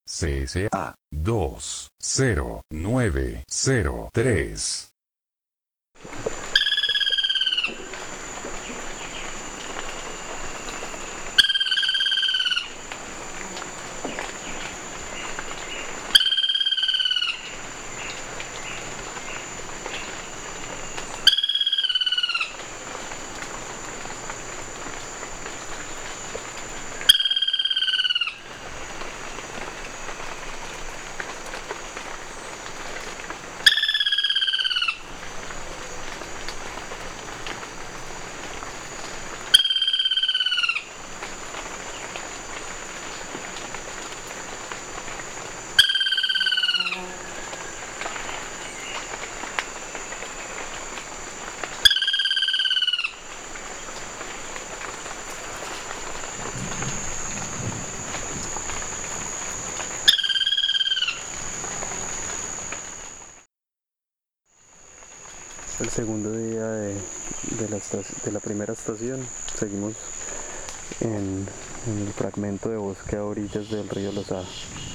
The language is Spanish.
CSA 20903. El segundo día de la primera estación. Seguimos en el fragmento de bosque a orillas del río Lozada.